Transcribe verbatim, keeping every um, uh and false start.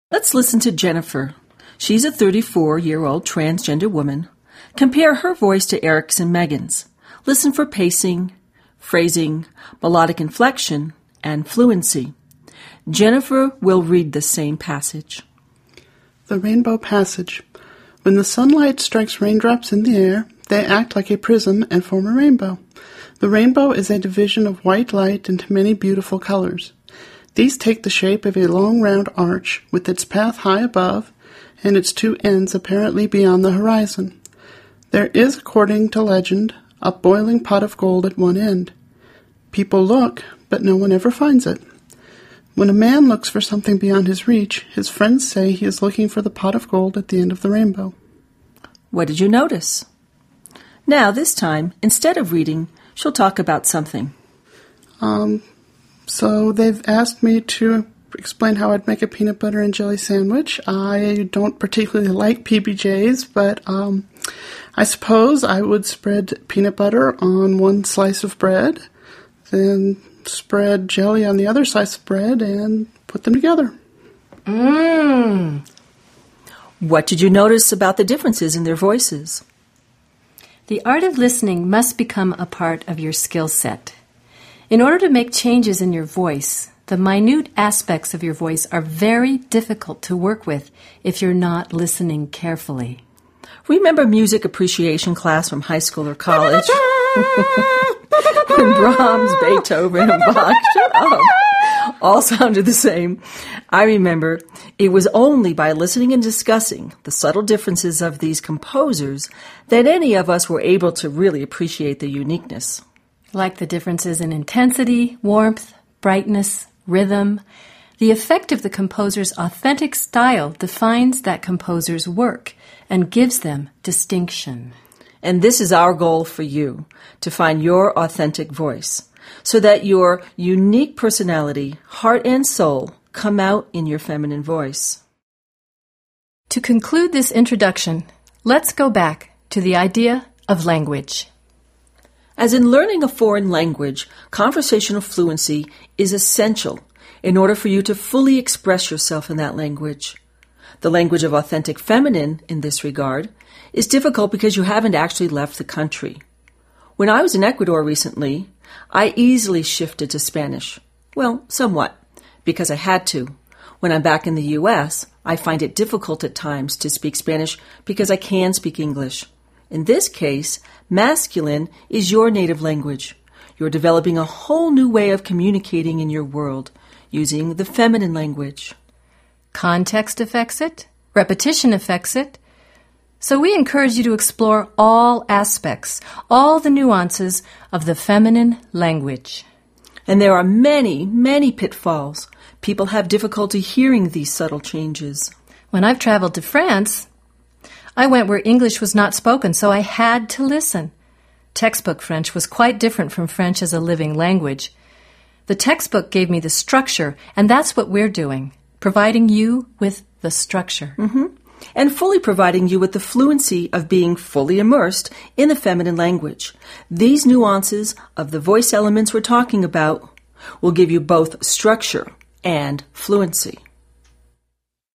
Let's listen to Jennifer. She's a thirty-four-year-old transgender woman. Compare her voice to Eric's and Megan's. Listen for pacing, phrasing, melodic inflection, and fluency. Jennifer will read the same passage. The Rainbow Passage. When the sunlight strikes raindrops in the air, they act like a prism and form a rainbow. The rainbow is a division of white light into many beautiful colors. These take the shape of a long round arch with its path high above and its two ends apparently beyond the horizon. There is, according to legend, a boiling pot of gold at one end. People look, but no one ever finds it. When a man looks for something beyond his reach, his friends say he is looking for the pot of gold at the end of the rainbow. What did you notice? Now, this time, instead of reading, she'll talk about something. Um, so they've asked me to explain how I'd make a peanut butter and jelly sandwich. I don't particularly like P B Js, but um, I suppose I would spread peanut butter on one slice of bread, then spread jelly on the other slice of bread, and put them together. Mmm. What did you notice about the differences in their voices? The art of listening must become a part of your skill set. In order to make changes in your voice, the minute aspects of your voice are very difficult to work with if you're not listening carefully. Remember music appreciation class from high school or college? When Brahms, Beethoven, and Bach, shut up, all sounded the same. I remember it was only by listening and discussing the subtle differences of these composers that any of us were able to really appreciate the uniqueness. Like the differences in intensity, warmth, brightness, rhythm. The effect of the composer's authentic style defines that composer's work and gives them distinction. And this is our goal for you, to find your authentic voice, so that your unique personality, heart and soul, come out in your feminine voice. To conclude this introduction, let's go back to the idea of language. As in learning a foreign language, conversational fluency is essential in order for you to fully express yourself in that language. The language of authentic feminine, in this regard, is difficult because you haven't actually left the country. When I was in Ecuador recently, I easily shifted to Spanish. Well, somewhat, because I had to. When I'm back in the U S, I find it difficult at times to speak Spanish because I can speak English. In this case, masculine is your native language. You're developing a whole new way of communicating in your world using the feminine language. Context affects it. Repetition affects it. So we encourage you to explore all aspects, all the nuances of the feminine language. And there are many, many pitfalls. People have difficulty hearing these subtle changes. When I've traveled to France, I went where English was not spoken, so I had to listen. Textbook French was quite different from French as a living language. The textbook gave me the structure, and that's what we're doing, providing you with the structure. Mm-hmm. And fully providing you with the fluency of being fully immersed in the feminine language. These nuances of the voice elements we're talking about will give you both structure and fluency.